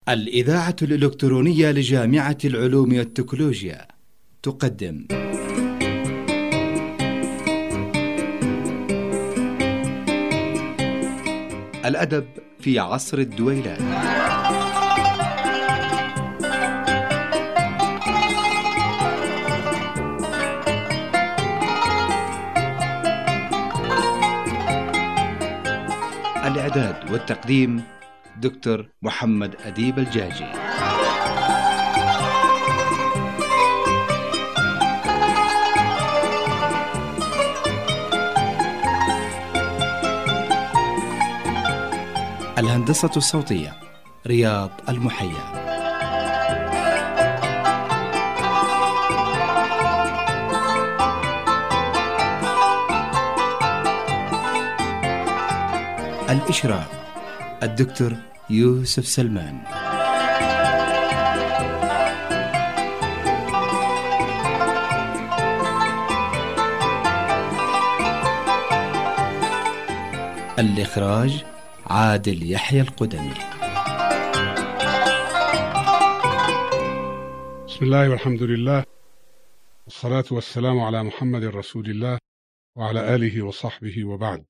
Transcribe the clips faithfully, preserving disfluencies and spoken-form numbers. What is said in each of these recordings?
الإذاعة الإلكترونية لجامعة العلوم والتكنولوجيا تقدم الأدب في عصر الدويلات. الإعداد والتقديم دكتور محمد أديب الجاجي. الهندسة الصوتية رياض المحيا. الإشراف الدكتور يوسف سلمان. الإخراج عادل يحيى القدمي. بسم الله والحمد لله، والصلاة والسلام على محمد رسول الله وعلى آله وصحبه وبعد.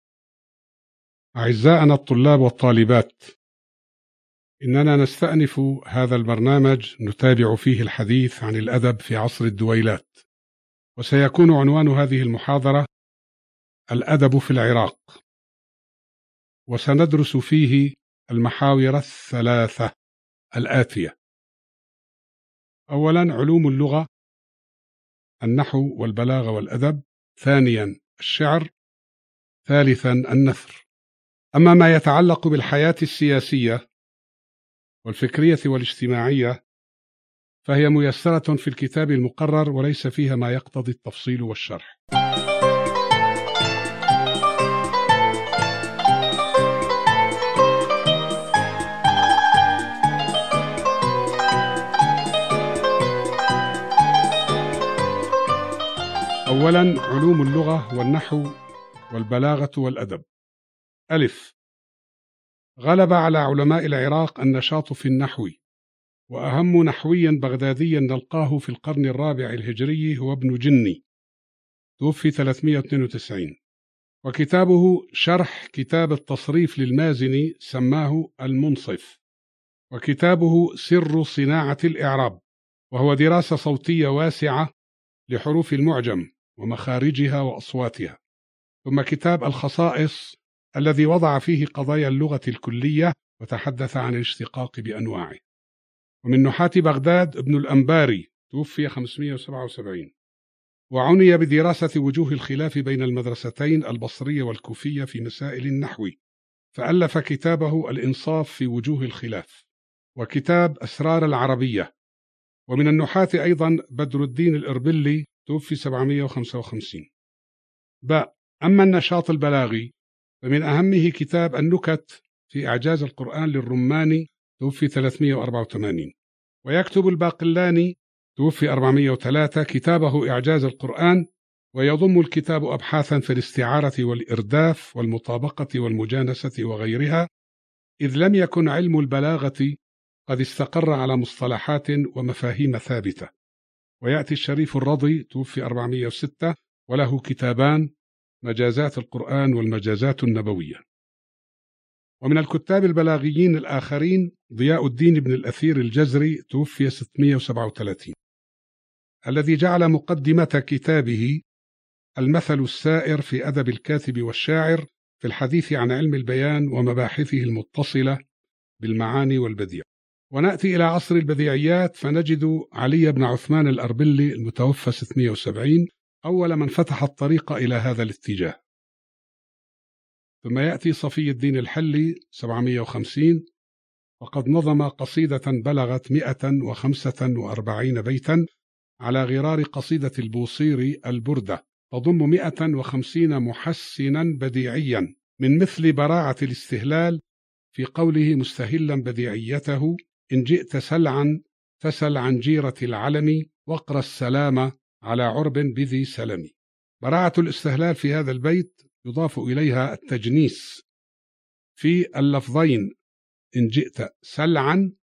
أعزائنا الطلاب والطالبات، إننا نستأنف هذا البرنامج نتابع فيه الحديث عن الأدب في عصر الدويلات، وسيكون عنوان هذه المحاضرة الأدب في العراق، وسندرس فيه المحاور الثلاثة الآتية: أولا علوم اللغة، النحو والبلاغة والأدب، ثانيا الشعر، ثالثا النثر. أما ما يتعلق بالحياة السياسية والفكرية والاجتماعية فهي ميسرة في الكتاب المقرر، وليس فيها ما يقتضي التفصيل والشرح. أولا علوم اللغة والنحو والبلاغة والأدب. ألف: غلب على علماء العراق النشاط في النحو، وأهم نحوي بغدادي نلقاه في القرن الرابع الهجري هو ابن جني، توفي ثلاثمائة واثنين وتسعين، وكتابه شرح كتاب التصريف للمازني سماه المنصف، وكتابه سر صناعة الإعراب، وهو دراسة صوتية واسعة لحروف المعجم ومخارجها وأصواتها. ثم كتاب الخصائص الذي وضع فيه قضايا اللغة الكلية وتحدث عن الاشتقاق بأنواعه. ومن نحاة بغداد ابن الأنباري، توفي خمسمائة وسبعة وسبعين، وعني بدراسة وجوه الخلاف بين المدرستين البصرية والكوفية في مسائل النحو، فألف كتابه الإنصاف في وجوه الخلاف، وكتاب أسرار العربية. ومن النحاة أيضا بدر الدين الإربلي، توفي سبعمائة وخمسة وخمسين. باء: أما النشاط البلاغي فمن أهمه كتاب النكت في إعجاز القرآن للرماني، توفي ثلاثمائة وأربعة وثمانين. ويكتب الباقلاني، توفي أربعمائة وثلاثة، كتابه إعجاز القرآن، ويضم الكتاب أبحاثا في الاستعارة والإرداف والمطابقة والمجانسة وغيرها، إذ لم يكن علم البلاغة قد استقر على مصطلحات ومفاهيم ثابتة. ويأتي الشريف الرضي، توفي أربعمائة وستة، وله كتابان: مجازات القرآن والمجازات النبوية. ومن الكتاب البلاغيين الآخرين ضياء الدين بن الأثير الجزري، توفي ستمائة وسبعة وثلاثين، الذي جعل مقدمة كتابه المثل السائر في أدب الكاتب والشاعر في الحديث عن علم البيان ومباحثه المتصلة بالمعاني والبديع. ونأتي إلى عصر البديعيات فنجد علي بن عثمان الأربلي، المتوفى ستمائة وسبعين، أول من فتح الطريق إلى هذا الاتجاه. ثم يأتي صفي الدين الحلي، سبعمائة وخمسين، وقد نظم قصيدة بلغت مئة وخمسة وأربعين بيتا على غرار قصيدة البوصيري البردة، تضم مئة وخمسين محسنا بديعيا، من مثل براعة الاستهلال في قوله مستهلا بديعيته: إن جئت سلعا فسل عن جيرة العلم، واقرأ السلام على عرب بذي سلم. براعة الاستهلال في هذا البيت يضاف إليها التجنيس في اللفظين إن جئت سلعا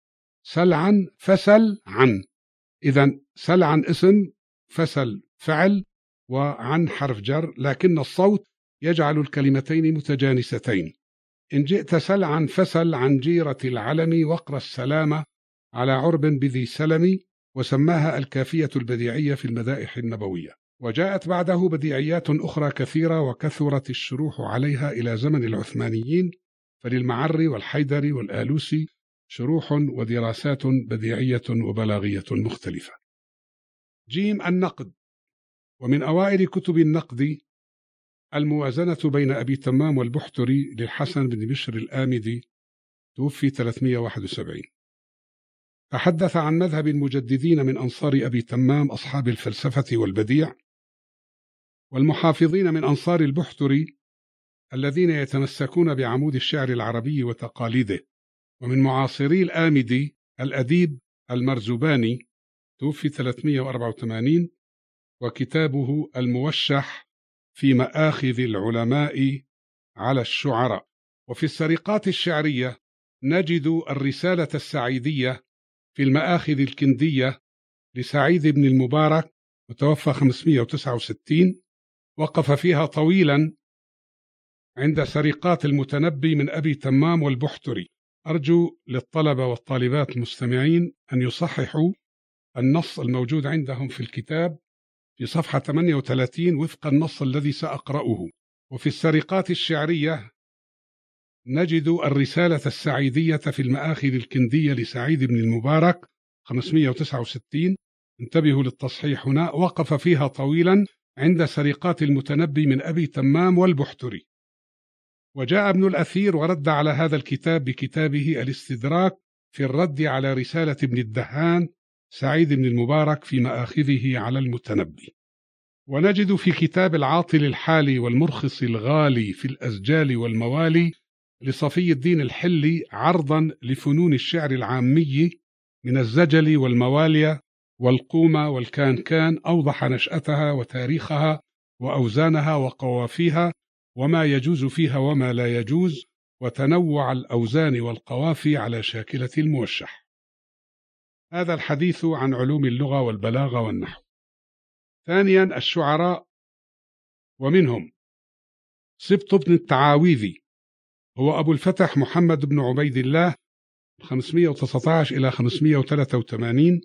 سل عن فسل عن. إذن سل عن اسم، فسل فعل، وعن حرف جر، لكن الصوت يجعل الكلمتين متجانستين. إن جئت سل عن فسل عن جيرة العلم واقرأ السلام على عرب بذي سلم، وسماها الكافية البديعية في المدائح النبوية. وجاءت بعده بديعيات أخرى كثيرة وكثرت الشروح عليها إلى زمن العثمانيين، فللمعري والحيدري والآلوسي شروح ودراسات بديعية وبلاغية مختلفة. جيم النقد. ومن أوائل كتب النقد الموازنة بين أبي تمام والبحتري للحسن بن بشر الآمدي، توفي ثلاثمائة وواحد وسبعين. تحدث عن مذهب المجددين من أنصار أبي تمام أصحاب الفلسفة والبديع، والمحافظين من أنصار البحتري الذين يتمسكون بعمود الشعر العربي وتقاليده. ومن معاصري الآمدي الأديب المرزباني، توفي ثلاثمائة وأربعة وثمانين، وكتابه الموشح في مآخذ العلماء على الشعراء. وفي السرقات الشعرية نجد الرسالة السعيدية في المآخذ الكندية لسعيد بن المبارك، متوفى خمسمائة وتسعة وستين، وقف فيها طويلا عند سرقات المتنبي من أبي تمام والبحتري. أرجو للطلبة والطالبات المستمعين أن يصححوا النص الموجود عندهم في الكتاب في صفحة ثمانية وثلاثين وفق النص الذي سأقرأه. وفي السرقات الشعرية نجد الرسالة السعيدية في المآخذ الكندية لسعيد بن المبارك خمسمائة وتسعة وستين، انتبهوا للتصحيح هنا، وقف فيها طويلا عند سرقات المتنبي من أبي تمام والبحتري. وجاء ابن الأثير ورد على هذا الكتاب بكتابه الاستدراك في الرد على رسالة ابن الدهان سعيد بن المبارك في مآخذه على المتنبي. ونجد في كتاب العاطل الحالي والمرخص الغالي في الأسجال والموالي لصفي الدين الحلي عرضا لفنون الشعر العامي من الزجل والموالية والقومة والكانكان، أوضح نشأتها وتاريخها وأوزانها وقوافيها وما يجوز فيها وما لا يجوز، وتنوع الأوزان والقوافي على شاكلة الموشح. هذا الحديث عن علوم اللغة والبلاغة والنحو. ثانيا الشعراء، ومنهم سبط بن التعاويذي، هو أبو الفتح محمد بن عبيد الله، خمسمائة وتسعة عشر إلى خمسمائة وثلاثة وثمانين.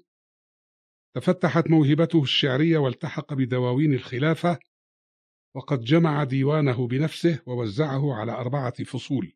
تفتحت موهبته الشعرية والتحق بدواوين الخلافة، وقد جمع ديوانه بنفسه ووزعه على أربعة فصول،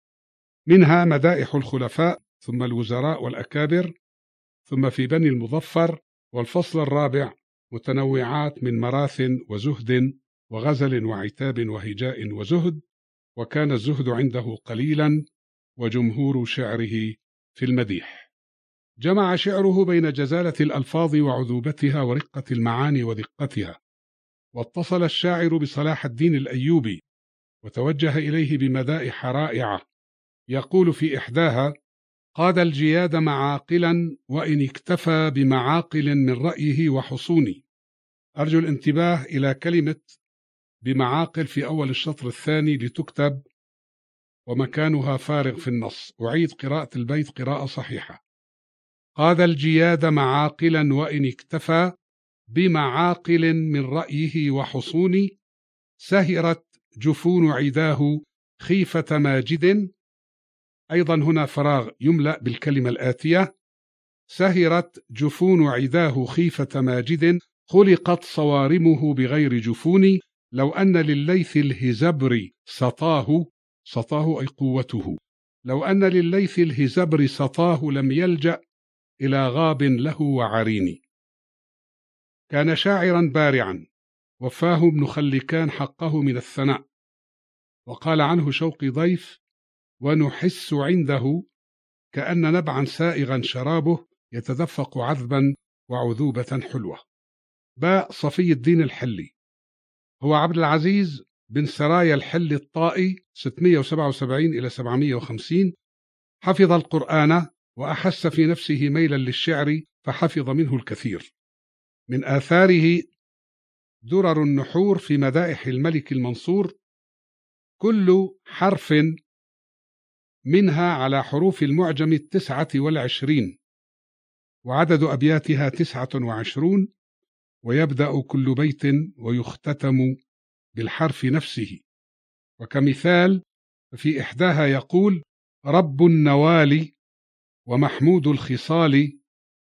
منها مدائح الخلفاء، ثم الوزراء والأكابر، ثم في بني المظفر، والفصل الرابع متنوعات من مراث وزهد وغزل وعتاب وهجاء وزهد، وكان الزهد عنده قليلا وجمهور شعره في المديح. جمع شعره بين جزالة الألفاظ وعذوبتها ورقة المعاني ودقتها. واتصل الشاعر بصلاح الدين الأيوبي وتوجه إليه بمدائح رائعة، يقول في إحداها: قاد الجياد معاقلا وإن اكتفى بمعاقل من رأيه وحصوني. أرجو الانتباه إلى كلمة بمعاقل في أول الشطر الثاني لتكتب ومكانها فارغ في النص. أعيد قراءة البيت قراءة صحيحة: قاد الجياد معاقلا وإن اكتفى بمعاقل من رأيه وحصوني، سهرت جفون عداه خيفة ماجد. أيضا هنا فراغ يملأ بالكلمة الآتية: سهرت جفون عداه خيفة ماجد، خلقت صوارمه بغير جفون، لو أن للليث الهزبر سطاه، سطاه أي قوته، لو أن للليث الهزبر سطاه لم يلجأ إلى غاب له وعرين. كان شاعرا بارعا، وفاه ابن خلكان حقه من الثناء، وقال عنه شوقي ضيف: ونحس عنده كأن نبعا سائغا شرابه يتدفق عذبا وعذوبة حلوة. باء صفي الدين الحلي، هو عبد العزيز بن سرايا الحلي الطائي، ستمائة وسبعة وسبعين إلى سبعمائة وخمسين. حفظ القرآن وأحس في نفسه ميلا للشعر فحفظ منه الكثير. من آثاره درر النحور في مدائح الملك المنصور، كل حرف منها على حروف المعجم التسعة والعشرين، وعدد أبياتها تسعة وعشرون، ويبدأ كل بيت ويختتم بالحرف نفسه. وكمثال في إحداها يقول: رب النوال ومحمود الخصال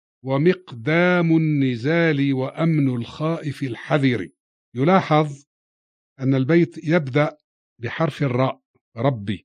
ومقدام النزال وأمن الخائف الحذر. يلاحظ أن البيت يبدأ بحرف الراء ربي،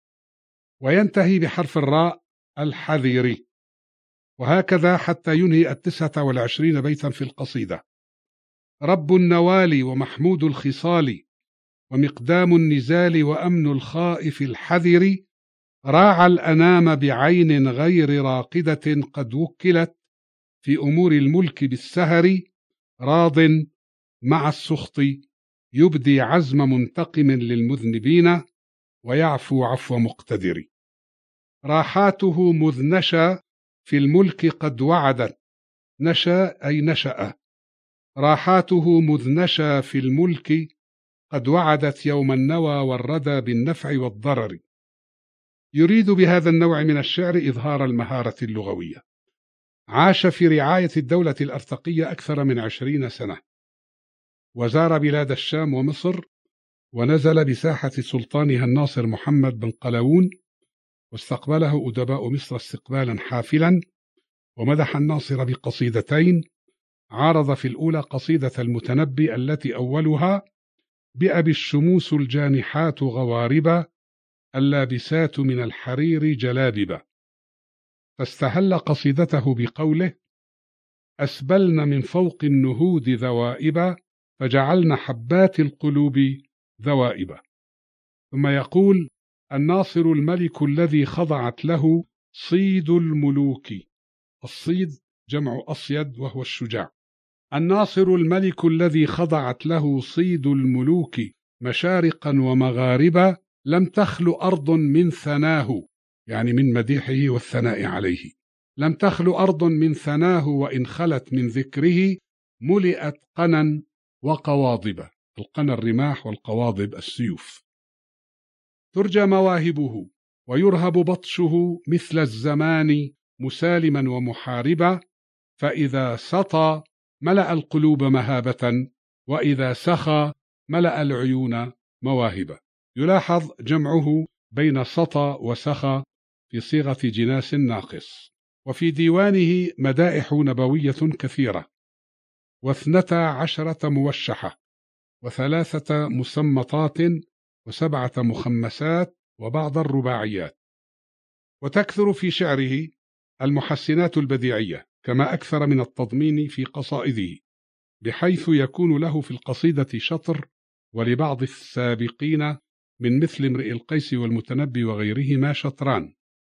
وينتهي بحرف الراء الحذر، وهكذا حتى ينهي التسعة والعشرين بيتا في القصيدة. رب النوال ومحمود الخصال ومقدام النزال وأمن الخائف الحذر، راعى الأنام بعين غير راقدة قد وكلت في أمور الملك بالسهر، راض مع السخط يبدي عزم منتقم للمذنبين ويعفو عفو مقتدر. راحاته مذ نشا في الملك قد وعدت، نشا أي نشأ، راحاته مذ نشا في الملك قد وعدت يوم النوى والردى بالنفع والضرر. يريد بهذا النوع من الشعر إظهار المهارة اللغوية. عاش في رعاية الدولة الأرتقية أكثر من عشرين سنة، وزار بلاد الشام ومصر، ونزل بساحة سلطانها الناصر محمد بن قلاوون، واستقبله أدباء مصر استقبالا حافلا، ومدح الناصر بقصيدتين. عارض في الأولى قصيدة المتنبي التي أولها: بأبي الشموس الجانحات غواربا اللابسات من الحرير جلاببا، فاستهل قصيدته بقوله: أسبلن من فوق النهود ذوائبا فجعلن حبات القلوب ذوائبا. ثم يقول: الناصر الملك الذي خضعت له صيد الملوك، الصيد جمع أصيد وهو الشجاع. الناصر الملك الذي خضعت له صيد الملوك مشارقا ومغاربا لم تخل أرض من ثناه، يعني من مديحه والثناء عليه، لم تخل أرض من ثناه وإن خلت من ذكره ملئت قنا وقواضب. القنا الرماح والقواضب السيوف. ترجى مواهبه ويرهب بطشه مثل الزمان مسالما ومحاربا، فإذا سطى ملأ القلوب مهابة وإذا سخى ملأ العيون مواهبا. يلاحظ جمعه بين سطى وسخى في صيغة جناس ناقص. وفي ديوانه مدائح نبوية كثيرة، واثنتا عشرة موشحة، وثلاثة مسمطات، وسبعة مخمسات، وبعض الرباعيات. وتكثر في شعره المحسنات البديعية، كما أكثر من التضمين في قصائده، بحيث يكون له في القصيدة شطر، ولبعض السابقين من مثل امرئ القيس والمتنبي وغيرهما شطران،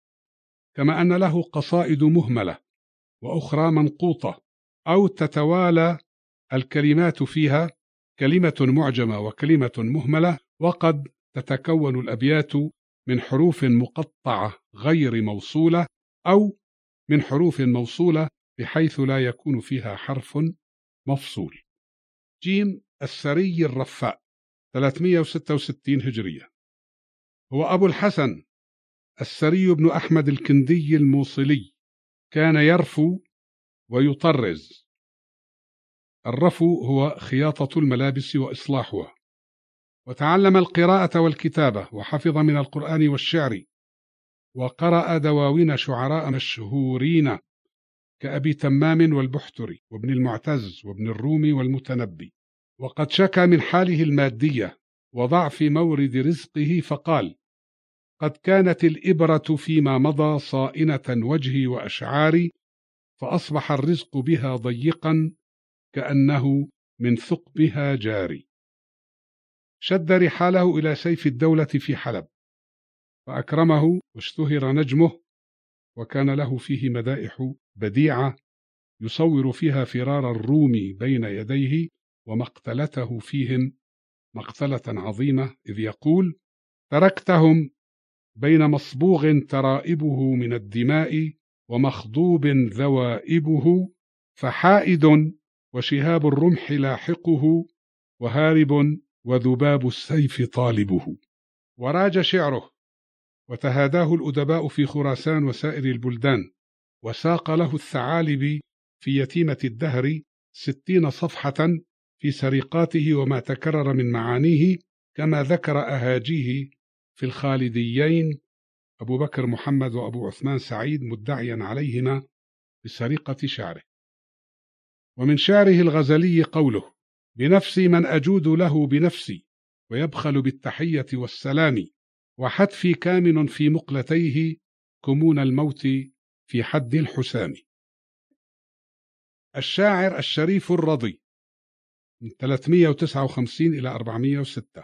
كما أن له قصائد مهملة وأخرى منقوطة، أو تتوالى الكلمات فيها كلمة معجمة وكلمة مهملة، وقد تتكون الأبيات من حروف مقطعة غير موصولة أو من حروف موصولة بحيث لا يكون فيها حرف مفصول. جيم السري الرفاء ثلاثمئة وستة وستين هجرية، هو أبو الحسن السري بن أحمد الكندي الموصلي، كان يرفو ويطرز. الرفو هو خياطة الملابس وإصلاحها. وتعلم القراءة والكتابة، وحفظ من القرآن والشعر، وقرأ دواوين شعراء مشهورين كأبي تمام والبحتري وابن المعتز وابن الرومي والمتنبي. وقد شكى من حاله المادية وضعف مورد رزقه فقال: قد كانت الإبرة فيما مضى صائنة وجهي وأشعاري، فأصبح الرزق بها ضيقا كأنه من ثقبها جاري. شد رحاله إلى سيف الدولة في حلب، فأكرمه واشتهر نجمه، وكان له فيه مدائح بديعة يصور فيها فرار الروم بين يديه ومقتلته فيهم مقتلة عظيمة، إذ يقول: تركتهم بين مصبوغ ترائبه من الدماء ومخضوب ذوائبه، فحائد وشهاب الرمح لاحقه، وهارب وذباب السيف طالبه. وراج شعره وتهاداه الأدباء في خراسان وسائر البلدان، وساق له الثعالبي في يتيمة الدهر ستين صفحة في سرقاته وما تكرر من معانيه، كما ذكر أهاجيه في الخالديين أبو بكر محمد وأبو عثمان سعيد مدعيا عليهما بسرقة شعره. ومن شعره الغزلي قوله: بنفسي من أجود له بنفسي، ويبخل بالتحية والسلام، وحتفي كامن في مقلتيه، كمون الموت في حد الحسام. الشاعر الشريف الرضي من ثلاثمائة وتسعة وخمسين إلى أربعمائة وستة،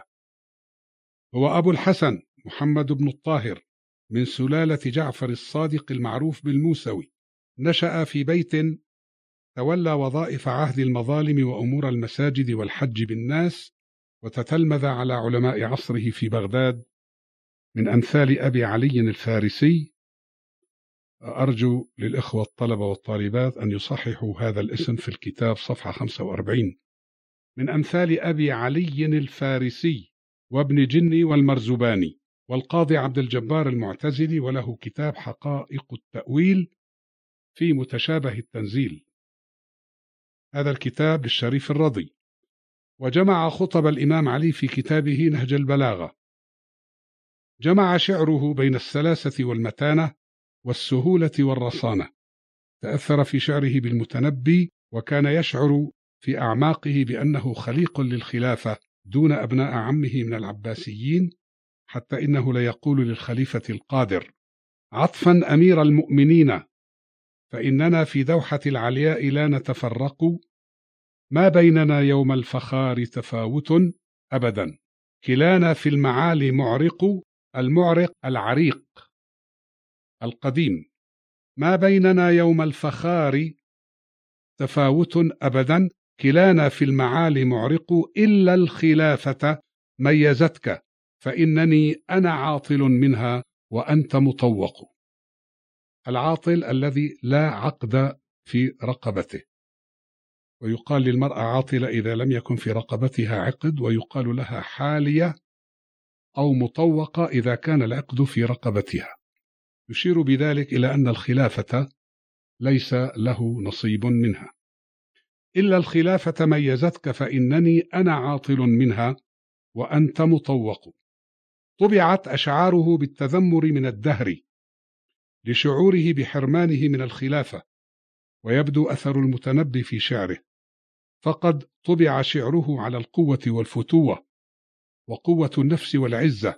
هو أبو الحسن محمد بن الطاهر من سلالة جعفر الصادق المعروف بالموسوي. نشأ في بيت تولى وظائف عهد المظالم وأمور المساجد والحج بالناس، وتتلمذ على علماء عصره في بغداد من أمثال أبي علي الفارسي. أرجو للإخوة الطلبة والطالبات أن يصححوا هذا الاسم في الكتاب صفحة خمسة وأربعين. من أمثال أبي علي الفارسي وابن جني والمرزباني والقاضي عبد الجبار المعتزلي، وله كتاب حقائق التأويل في متشابه التنزيل. هذا الكتاب للشريف الرضي. وجمع خطب الإمام علي في كتابه نهج البلاغة. جمع شعره بين السلاسة والمتانة والسهولة والرصانة. تأثر في شعره بالمتنبي، وكان يشعر في أعماقه بأنه خليق للخلافة دون أبناء عمه من العباسيين، حتى إنه ليقول للخليفة القادر عطفا أمير المؤمنين: فإننا في دوحة العلياء لا نتفرق، ما بيننا يوم الفخار تفاوت أبدا، كلانا في المعالي معرق. المعرق العريق القديم. ما بيننا يوم الفخار تفاوت أبدا، كلانا في المعالي معرق، إلا الخلافة ميزتك، فإنني أنا عاطل منها وأنت مطوق. العاطل الذي لا عقد في رقبته، ويقال للمرأة عاطلة إذا لم يكن في رقبتها عقد، ويقال لها حالية أو مطوقة إذا كان العقد في رقبتها. يشير بذلك إلى أن الخلافة ليس له نصيب منها. إلا الخلافة ميزتك، فإنني أنا عاطل منها وأنت مطوق. طبعت أشعاره بالتذمر من الدهر لشعوره بحرمانه من الخلافة، ويبدو أثر المتنبي في شعره، فقد طبع شعره على القوة والفتوة وقوة النفس والعزة،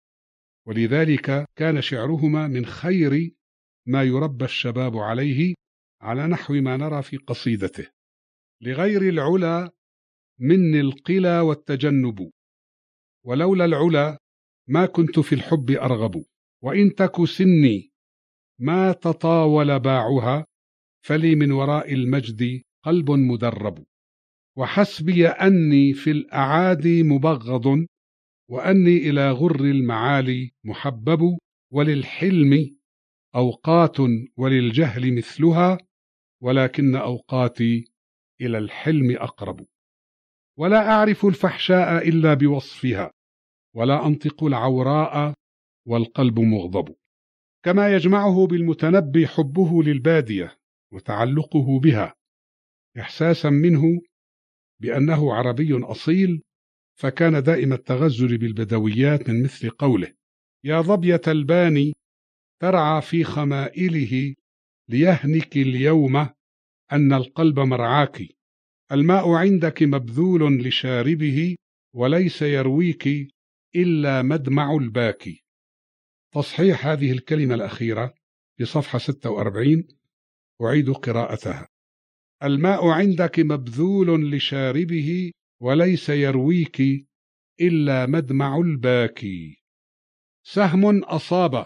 ولذلك كان شعرهما من خير ما يربى الشباب عليه، على نحو ما نرى في قصيدته: لغير العلا مني القلى والتجنب، ولولا العلا ما كنت في الحب أرغب، وإن تك سني ما تطاول باعها، فلي من وراء المجد قلب مدرب، وحسبي أني في الأعادي مبغض، وأني إلى غر المعالي محبب، وللحلم أوقات وللجهل مثلها، ولكن أوقاتي إلى الحلم أقرب، ولا أعرف الفحشاء إلا بوصفها، ولا أنطق العوراء والقلب مغضب. كما يجمعه بالمتنبي حبه للبادية وتعلقه بها، إحساسا منه بأنه عربي أصيل، فكان دائم التغزل بالبدويات، من مثل قوله: يا ظبية الباني ترعى في خمائله، ليهنك اليوم أن القلب مرعاك، الماء عندك مبذول لشاربه، وليس يرويك إلا مدمع الباكي. تصحيح هذه الكلمة الأخيرة في صفحة ستة وأربعين، أعيد قراءتها: الماء عندك مبذول لشاربه، وليس يرويك إلا مدمع الباكي. سهم أصاب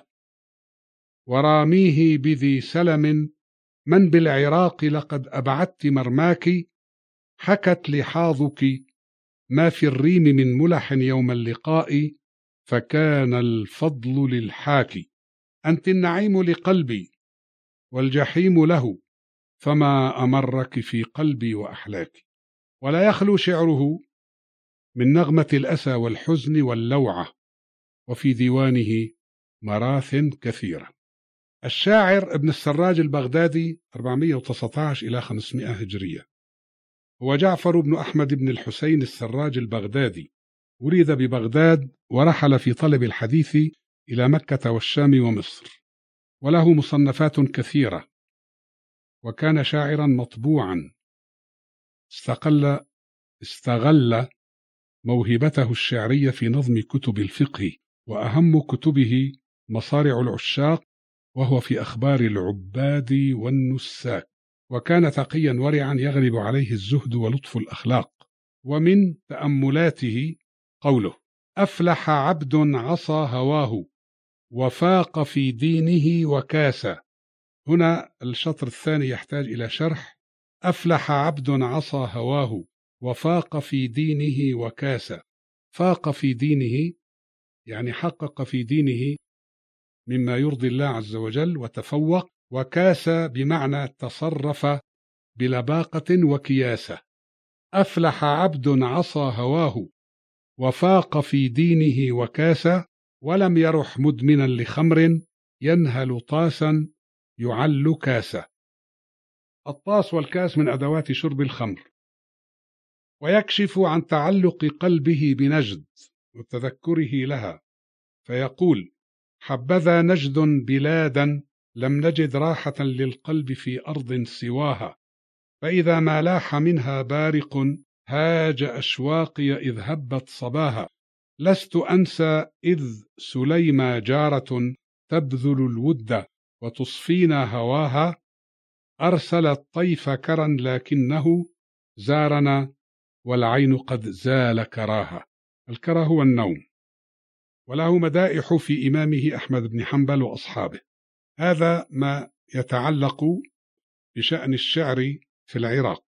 وراميه بذي سلم، من بالعراق لقد أبعدت مرماك، حكت لحاظك ما في الريم من ملح يوم اللقاء، فكان الفضل للحاكي. أنت النعيم لقلبي والجحيم له، فما أمرك في قلبي وأحلاك. ولا يخلو شعره من نغمة الأسى والحزن واللوعة، وفي ديوانه مراث كثيرة. الشاعر ابن السراج البغدادي أربعمائة وتسعة عشر إلى خمسمائة هجرية، هو جعفر بن أحمد بن الحسين السراج البغدادي، ولد ببغداد ورحل في طلب الحديث إلى مكة والشام ومصر، وله مصنفات كثيرة، وكان شاعرا مطبوعا استقل استغل موهبته الشعرية في نظم كتب الفقه، وأهم كتبه مصارع العشاق، وهو في أخبار العباد والنساك، وكان تقيا ورعا يغلب عليه الزهد ولطف الأخلاق. ومن تأملاته قوله: أفلح عبد عصى هواه وفاق في دينه وكاسى. هنا الشطر الثاني يحتاج إلى شرح. أفلح عبد عصى هواه وفاق في دينه وكاسى. فاق في دينه يعني حقق في دينه مما يرضي الله عز وجل وتفوق، وكاسى بمعنى تصرف بلباقة وكياسة. أفلح عبد عصى هواه وفاق في دينه وكاسى، ولم يرح مدمنا لخمر ينهل طاسا يعل كاسة. الطاس والكاس من أدوات شرب الخمر. ويكشف عن تعلق قلبه بنجد وتذكره لها، فيقول: حبذا نجد بلادا لم نجد راحة للقلب في أرض سواها، فإذا ما لاح منها بارق هاج أشواقي إذ هبت صباها. لست أنسى إذ سليمى جارة تبذل الود وتصفينا هواها، أرسل الطيف كرا لكنه زارنا والعين قد زال كراها. الكرا هو النوم. وله مدائح في إمامه أحمد بن حنبل وأصحابه. هذا ما يتعلق بشأن الشعر في العراق.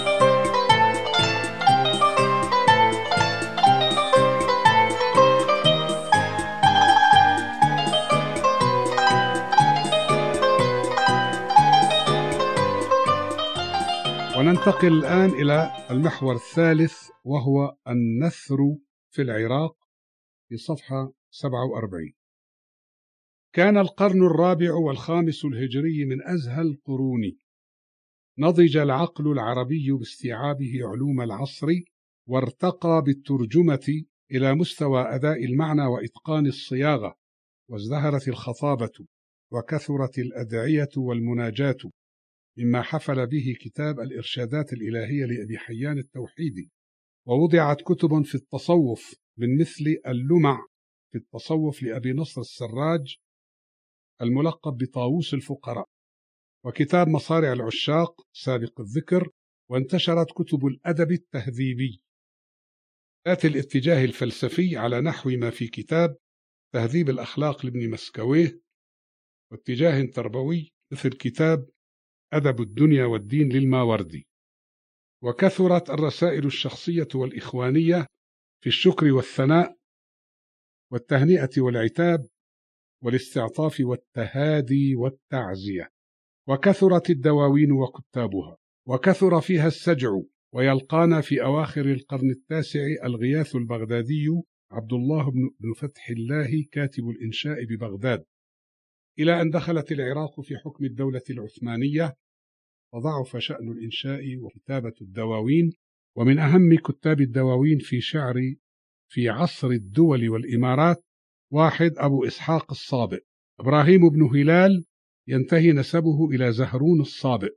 وننتقل الآن إلى المحور الثالث، وهو النثر في العراق، في صفحة سبعة وأربعين. كان القرن الرابع والخامس الهجري من أزهى القرون، نضج العقل العربي باستيعابه علوم العصر، وارتقى بالترجمة إلى مستوى أداء المعنى وإتقان الصياغة، وازدهرت الخطابة، وكثرت الأدعية والمناجات، مما حفل به كتاب الإرشادات الإلهية لأبي حيان التوحيدي. ووضعت كتب في التصوف من مثل اللمع في التصوف لأبي نصر السراج الملقب بطاووس الفقراء، وكتاب مصارع العشاق سابق الذكر. وانتشرت كتب الأدب التهذيبي ذات الاتجاه الفلسفي على نحو ما في كتاب تهذيب الأخلاق لابن مسكويه، واتجاه تربوي مثل كتاب أدب الدنيا والدين للماوردي. وكثرت الرسائل الشخصية والإخوانية في الشكر والثناء والتهنئة والعتاب والاستعطاف والتهادي والتعزية. وكثرت الدواوين وكتابها، وكثر فيها السجع. ويلقانا في أواخر القرن التاسع الغياث البغدادي عبد الله بن فتح الله كاتب الإنشاء ببغداد، إلى أن دخلت العراق في حكم الدولة العثمانية، وضعف شأن الإنشاء وكتابة الدواوين. ومن أهم كتاب الدواوين في شعر في عصر الدول والإمارات واحد أبو إسحاق الصابئ، إبراهيم بن هلال، ينتهي نسبه إلى زهرون الصابئ.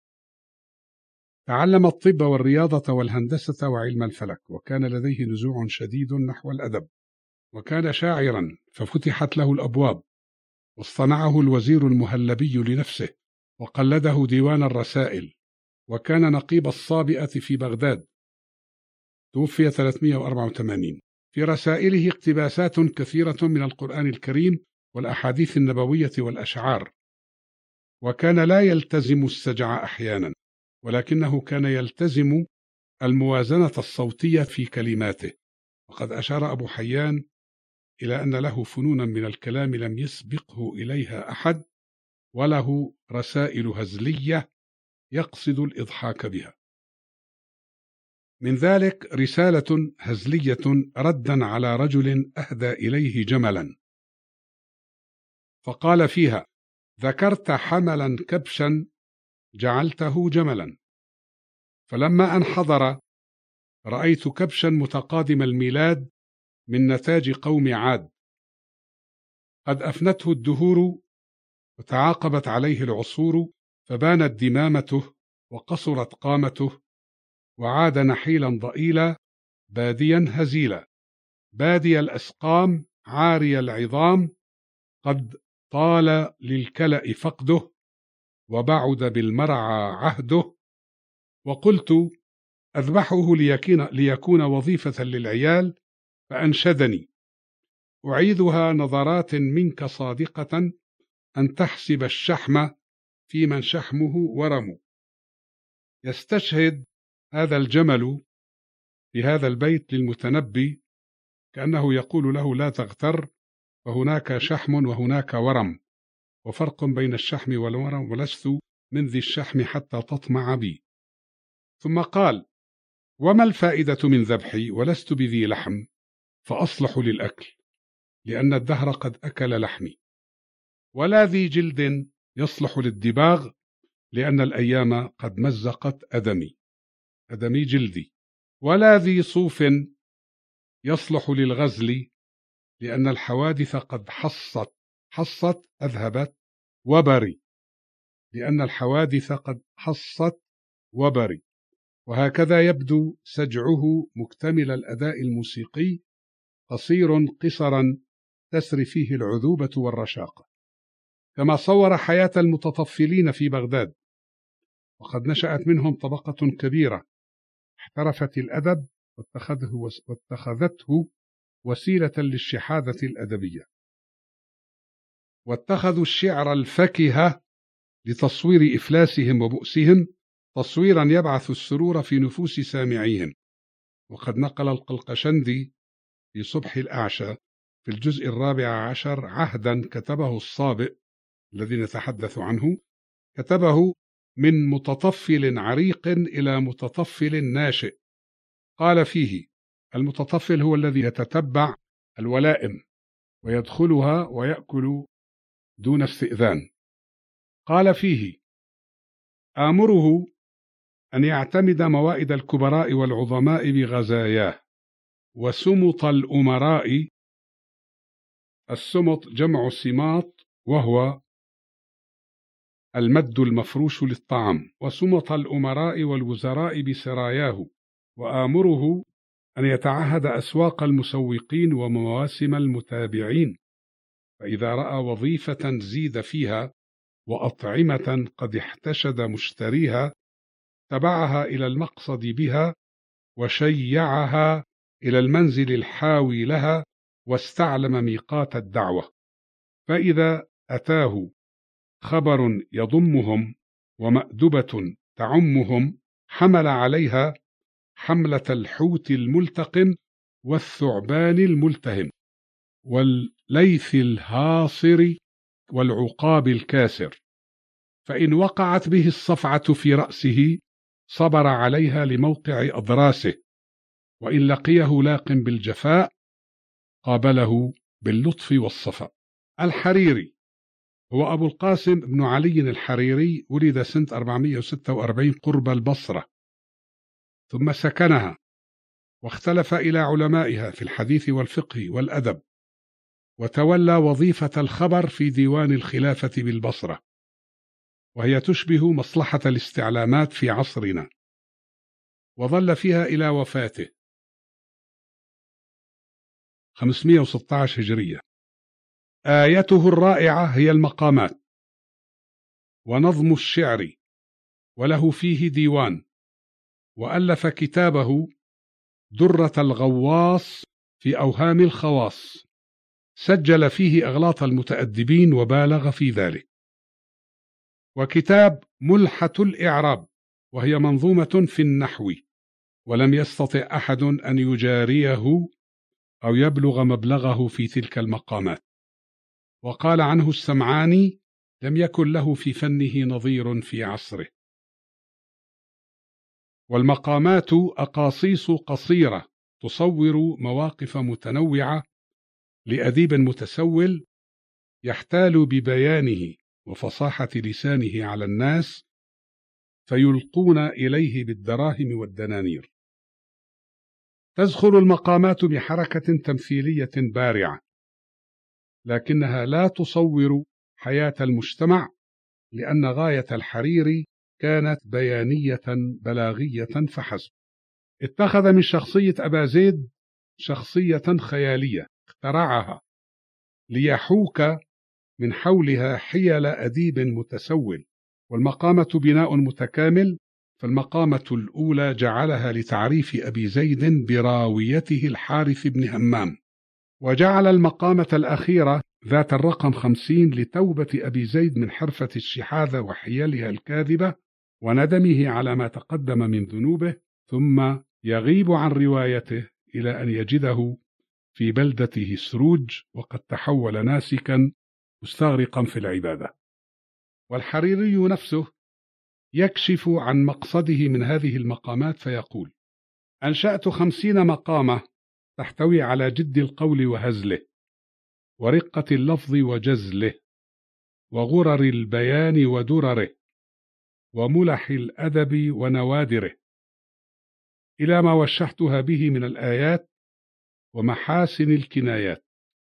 تعلم الطب والرياضة والهندسة وعلم الفلك، وكان لديه نزوع شديد نحو الأدب، وكان شاعرا ففتحت له الأبواب، واصطنعه الوزير المهلبي لنفسه، وقلده ديوان الرسائل، وكان نقيب الصابئة في بغداد. توفي ثلاثمائة وأربعة وثمانين. في رسائله اقتباسات كثيرة من القرآن الكريم والأحاديث النبوية والأشعار، وكان لا يلتزم السجع أحيانا، ولكنه كان يلتزم الموازنة الصوتية في كلماته. وقد أشار أبو حيان إلى أن له فنونا من الكلام لم يسبقه إليها أحد، وله رسائل هزلية يقصد الإضحاك بها. من ذلك رسالة هزلية ردا على رجل أهدى إليه جملا، فقال فيها: ذكرت حملا كبشا جعلته جملا، فلما أن حضر رأيت كبشا متقادم الميلاد من نتاج قوم عاد، قد أفنته الدهور وتعاقبت عليه العصور، فبانت دمامته وقصرت قامته، وعاد نحيلا ضئيلا باديا هزيلا، بادي الأسقام عاري العظام، قد طال للكلأ فقده وبعد بالمرعى عهده. وقلت أذبحه ليكون, ليكون وظيفة للعيال، فأنشدني أعيذها نظرات منك صادقة أن تحسب الشحم في من شحمه ورم. يستشهد هذا الجمل في هذا البيت للمتنبي كأنه يقول له لا تغتر، فهناك شحم وهناك ورم، وفرق بين الشحم والورم، ولست من ذي الشحم حتى تطمع بي. ثم قال وما الفائدة من ذبحي ولست بذي لحم، فأصلح للأكل لأن الدهر قد أكل لحمي، ولا ذي جلد يصلح للدباغ لأن الأيام قد مزقت أدمي أدمي جلدي، ولا ذي صوف يصلح للغزل لأن الحوادث قد حصت حصت أذهبت وبري لأن الحوادث قد حصت وبري. وهكذا يبدو سجعه مكتمل الأداء الموسيقي، قصير قصرا تسري فيه العذوبة والرشاقة، كما صور حياة المتطفلين في بغداد، وقد نشأت منهم طبقة كبيرة احترفت الأدب واتخذه واتخذته وسيلة للشحاذة الأدبية، واتخذوا الشعر الفكهة لتصوير إفلاسهم وبؤسهم تصويرا يبعث السرور في نفوس سامعيهم. وقد نقل القلقشندي في صبح الأعشى في الجزء الرابع عشر عهدا كتبه الصابئ الذي نتحدث عنه، كتبه من متطفل عريق إلى متطفل ناشئ، قال فيه المتطفل هو الذي يتتبع الولائم ويدخلها ويأكل دون استئذان. قال فيه آمره أن يعتمد موائد الكبراء والعظماء بغزاياه، وسمط الأمراء، السمط جمع سماط وهو المد المفروش للطعام، وسمط الأمراء والوزراء بسراياه، وآمره أن يتعهد أسواق المسوقين ومواسم المتابعين، فإذا رأى وظيفة زيد فيها وأطعمة قد احتشد مشتريها تبعها إلى المقصد بها وشيعها إلى المنزل الحاوي لها واستعلم ميقات الدعوة، فإذا أتاه خبر يضمهم ومأدبة تعمهم حمل عليها حملة الحوت الملتقم والثعبان الملتهم والليث الهاصر والعقاب الكاسر، فإن وقعت به الصفعة في رأسه صبر عليها لموقع أضراسه، وإن لقيه لاق بالجفاء قابله باللطف والصفاء. الحريري هو أبو القاسم بن علي الحريري، ولد سنة أربعمائة وستة وأربعين قرب البصرة، ثم سكنها واختلف إلى علمائها في الحديث والفقه والأدب، وتولى وظيفة الخبر في ديوان الخلافة بالبصرة، وهي تشبه مصلحة الاستعلامات في عصرنا، وظل فيها إلى وفاته خمسمائة وستة عشر هجرية. آيته الرائعة هي المقامات ونظم الشعر، وله فيه ديوان، وألف كتابه درة الغواص في أوهام الخواص، سجل فيه أغلاط المتأدبين وبالغ في ذلك. وكتاب ملحة الإعراب، وهي منظومة في النحو، ولم يستطع أحد أن يجاريه أو يبلغ مبلغه في تلك المقامات، وقال عنه السمعاني لم يكن له في فنه نظير في عصره. والمقامات أقاصيص قصيرة تصور مواقف متنوعة لأديب متسول يحتال ببيانه وفصاحة لسانه على الناس فيلقون إليه بالدراهم والدنانير. تزخر المقامات بحركة تمثيلية بارعة، لكنها لا تصور حياة المجتمع، لأن غاية الحريري كانت بيانية بلاغية فحسب. اتخذ من شخصية أبا زيد شخصية خيالية اخترعها ليحوك من حولها حيل أديب متسول. والمقامة بناء متكامل، فالمقامة الأولى جعلها لتعريف أبي زيد براويته الحارث بن همام، وجعل المقامة الأخيرة ذات الرقم خمسين لتوبة أبي زيد من حرفة الشحاذة وحيلها الكاذبة وندمه على ما تقدم من ذنوبه، ثم يغيب عن روايته إلى أن يجده في بلدته سروج وقد تحول ناسكا مستغرقا في العبادة. والحريري نفسه يكشف عن مقصده من هذه المقامات فيقول: أنشأت خمسين مقامة تحتوي على جد القول وهزله، ورقة اللفظ وجزله، وغرر البيان ودرره، وملح الأدب ونوادره، إلى ما وشحتها به من الآيات ومحاسن الكنايات،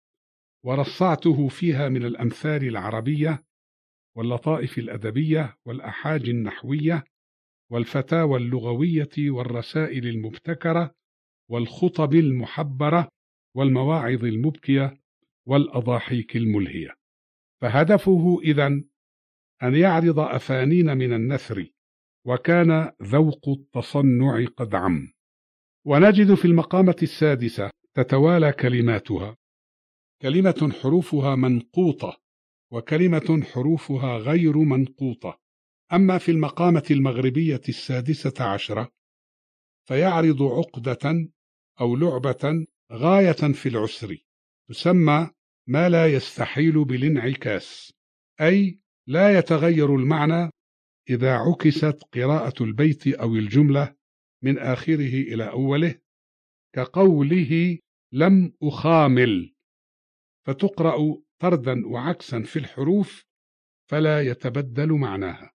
ورصعته فيها من الأمثال العربية واللطائف الأدبية والأحاج النحوية والفتاوى اللغوية والرسائل المبتكرة والخطب المحبرة والمواعظ المبكية والأضاحيك الملهية. فهدفه إذن أن يعرض أفانين من النثر، وكان ذوق التصنع قد عم. ونجد في المقامة السادسة تتوالى كلماتها، كلمة حروفها منقوطة وكلمة حروفها غير منقوطة. أما في المقامة المغربية السادسة عشرة فيعرض عقدة أو لعبة غاية في العسر، تسمى ما لا يستحيل بالانعكاس، أي لا يتغير المعنى إذا عكست قراءة البيت أو الجملة من آخره إلى أوله، كقوله لم أخامل، فتقرأ طردا وعكسا في الحروف فلا يتبدل معناها.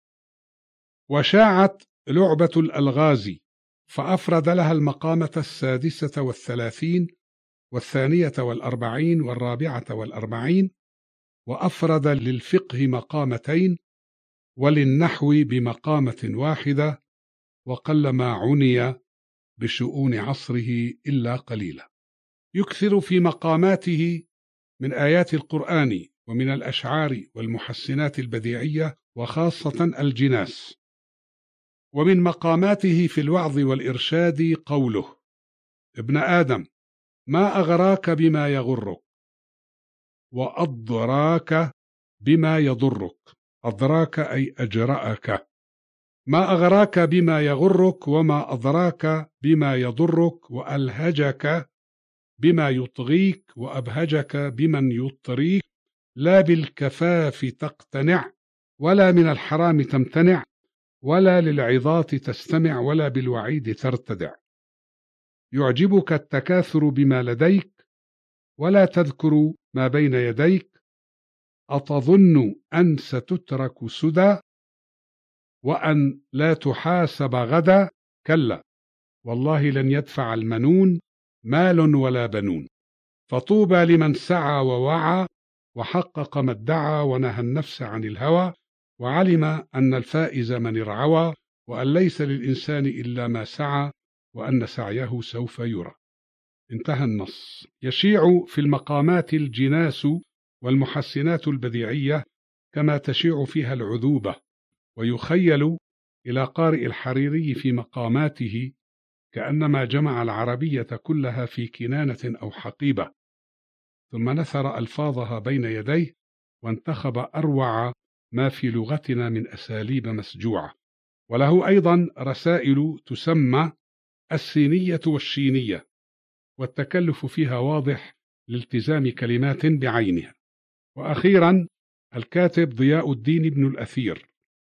وشاعت لعبة الألغاز، فأفرد لها المقامة السادسة والثلاثين والثانية والأربعين والرابعة والأربعين، وأفرد للفقه مقامتين وللنحو بمقامة واحدة، وقلما عني بشؤون عصره إلا قليلا. يكثر في مقاماته من آيات القرآن ومن الأشعار والمحسنات البديعية وخاصة الجناس. ومن مقاماته في الوعظ والإرشاد قوله: ابن آدم ما أغراك بما يغرك، وأضراك بما يضرك. أضراك أي أجرأك. ما أغراك بما يغرك وما أضراك بما يضرك، وألهجك بما يطغيك وأبهجك بمن يطريك، لا بالكفاف تقتنع، ولا من الحرام تمتنع، ولا للعظات تستمع، ولا بالوعيد ترتدع. يعجبك التكاثر بما لديك، ولا تذكر ما بين يديك. أتظن أن ستترك سدى، وأن لا تحاسب غدا؟ كلا، والله لن يدفع المنون مال ولا بنون. فطوبى لمن سعى ووعى، وحقق ما ادعى، ونهى النفس عن الهوى، وعلم أن الفائز من ارعوى، وأن ليس للإنسان إلا ما سعى، وأن سعيه سوف يرى. انتهى النص. يشيع في المقامات الجناس والمحسنات البديعية كما تشيع فيها العذوبة، ويخيل إلى قارئ الحريري في مقاماته كأنما جمع العربية كلها في كنانة أو حقيبة، ثم نثر ألفاظها بين يديه وانتخب أروع ما في لغتنا من أساليب مسجوعة. وله أيضا رسائل تسمى السينية والشينية، والتكلف فيها واضح لالتزام كلمات بعينها. وأخيرا الكاتب ضياء الدين بن الأثير،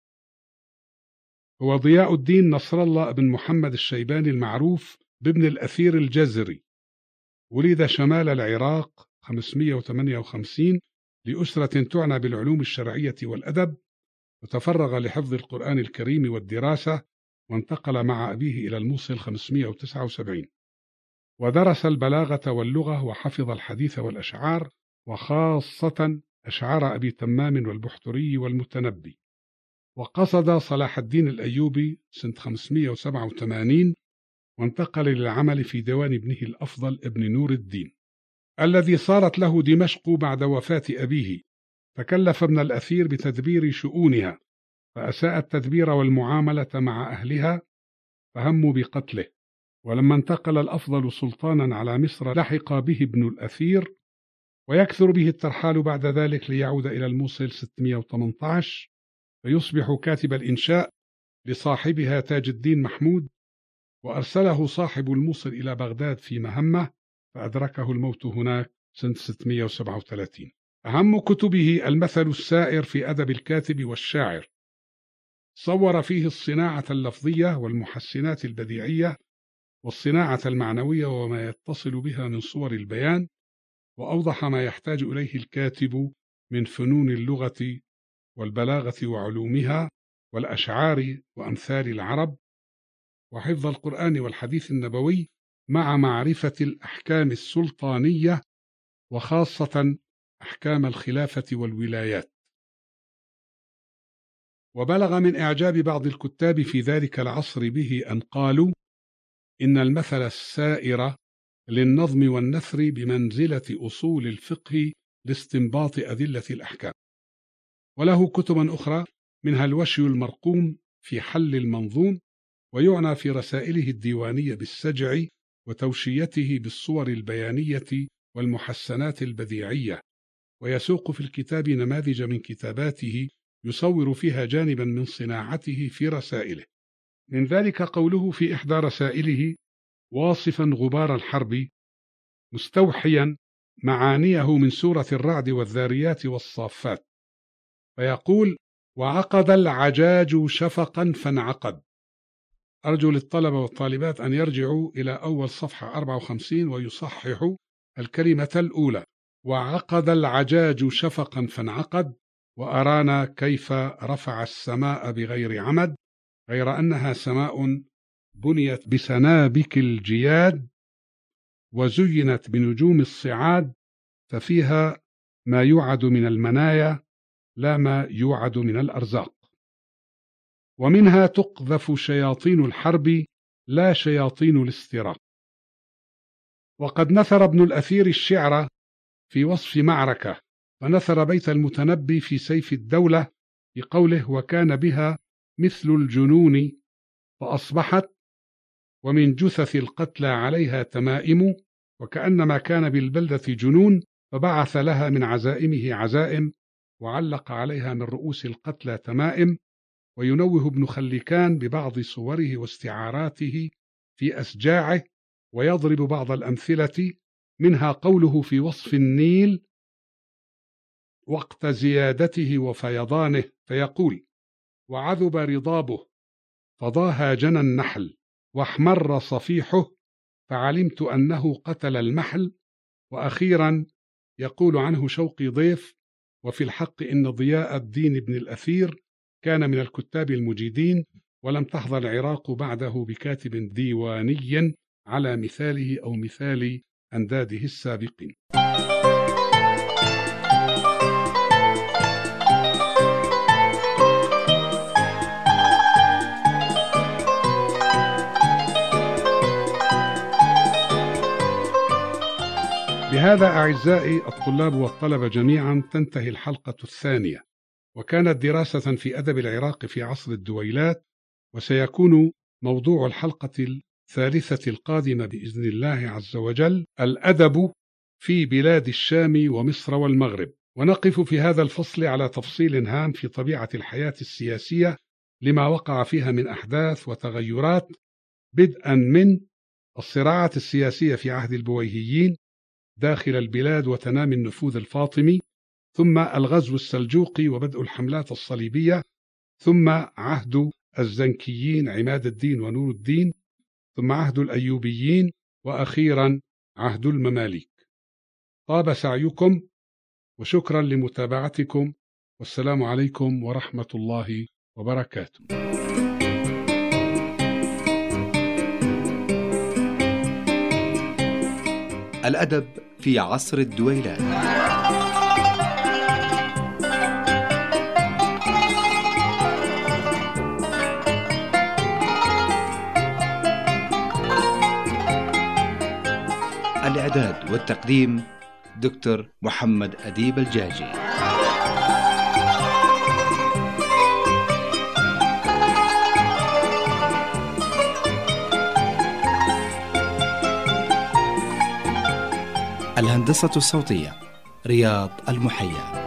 هو ضياء الدين نصر الله بن محمد الشيباني المعروف بابن الأثير الجزري، ولد شمال العراق خمسمائة وثمانية وخمسين لأسرة تعنى بالعلوم الشرعية والأدب، وتفرغ لحفظ القرآن الكريم والدراسة، وانتقل مع أبيه إلى الموصل خمسمائة وتسعة وسبعين، ودرس البلاغة واللغة وحفظ الحديث والأشعار، وخاصة أشعار أبي تمام والبحتري والمتنبي. وقصد صلاح الدين الأيوبي سنة خمسمائة وسبعة وثمانين، وانتقل للعمل في ديوان ابنه الأفضل ابن نور الدين الذي صارت له دمشق بعد وفاة أبيه. تكلف ابن الأثير بتدبير شؤونها، فأساء التدبير والمعاملة مع أهلها، فهموا بقتله. ولما انتقل الأفضل سلطانا على مصر لحق به ابن الأثير، ويكثر به الترحال بعد ذلك ليعود إلى الموصل ستمائة وثمانية عشر، فيصبح كاتب الإنشاء لصاحبها تاج الدين محمود، وأرسله صاحب الموصل إلى بغداد في مهمة، فأدركه الموت هناك سنة ستمائة وسبعة وثلاثين. أهم كتبه المثل السائر في أدب الكاتب والشاعر، صور فيه الصناعة اللفظية والمحسنات البديعية والصناعة المعنوية وما يتصل بها من صور البيان، وأوضح ما يحتاج إليه الكاتب من فنون اللغة والبلاغة وعلومها والأشعار وأمثال العرب، وحفظ القرآن والحديث النبوي مع معرفة الأحكام السلطانية، وخاصة أحكام الخلافة والولايات. وبلغ من إعجاب بعض الكتاب في ذلك العصر به أن قالوا إن المثل السائر للنظم والنثر بمنزلة أصول الفقه لاستنباط أدلة الأحكام. وله كتب أخرى منها الوشي المرقوم في حل المنظوم، ويعنى في رسائله الديوانية بالسجع وتوشيته بالصور البيانية والمحسنات البديعية، ويسوق في الكتاب نماذج من كتاباته يصور فيها جانبا من صناعته في رسائله. من ذلك قوله في إحدى رسائله واصفا غبار الحرب، مستوحيا معانيه من سورة الرعد والذاريات والصافات، فيقول: وعقد العجاج شفقا فانعقد. أرجو للطلبة والطالبات أن يرجعوا إلى أول صفحة أربعة وخمسين ويصححوا الكلمة الأولى: وعقد العجاج شفقا فانعقد، وأرانا كيف رفع السماء بغير عمد، غير أنها سماء بنيت بسنابك الجياد وزينت بنجوم الصعاد، ففيها ما يوعد من المنايا لا ما يوعد من الأرزاق، ومنها تقذف شياطين الحرب لا شياطين الاستراق. وقد نثر ابن الأثير الشعر في وصف معركة، ونثر بيت المتنبي في سيف الدولة بقوله: وكان بها مثل الجنون فأصبحت، ومن جثث القتلى عليها تمائم، وكأنما كان بالبلدة جنون فبعث لها من عزائمه عزائم، وعلق عليها من رؤوس القتلى تمائم. وينوه ابن خلكان ببعض صوره واستعاراته في أسجاعه، ويضرب بعض الأمثلة، منها قوله في وصف النيل وقت زيادته وفيضانه، فيقول: وعذب رضابه فضاها جنى النحل، واحمر صفيحه فعلمت أنه قتل المحل. وأخيرا يقول عنه شوقي ضيف: وفي الحق إن ضياء الدين ابن الأثير كان من الكتاب المجيدين، ولم تحظى العراق بعده بكاتب ديواني على مثاله أو مثال أنداده السابقين. بهذا أعزائي الطلاب والطلبة جميعا تنتهي الحلقة الثانية، وكانت دراسة في أدب العراق في عصر الدويلات، وسيكون موضوع الحلقة الثالثة القادمة بإذن الله عز وجل الأدب في بلاد الشام ومصر والمغرب. ونقف في هذا الفصل على تفصيل هام في طبيعة الحياة السياسية لما وقع فيها من أحداث وتغيرات، بدءا من الصراعات السياسية في عهد البويهيين داخل البلاد وتنامي النفوذ الفاطمي، ثم الغزو السلجوقي وبدء الحملات الصليبية، ثم عهد الزنكيين عماد الدين ونور الدين، ثم عهد الأيوبيين، وأخيرا عهد المماليك. طاب سعيكم، وشكرا لمتابعتكم، والسلام عليكم ورحمة الله وبركاته. الأدب في عصر الدويلات. الإعداد والتقديم دكتور محمد أديب الجاجي. الهندسة الصوتية رياض المحيا.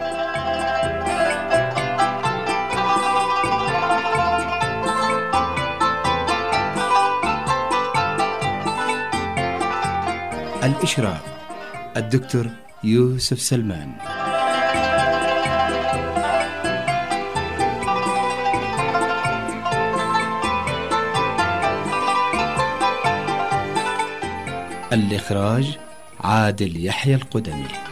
الإشراف الدكتور يوسف سلمان. الإخراج عادل يحيى القدمي.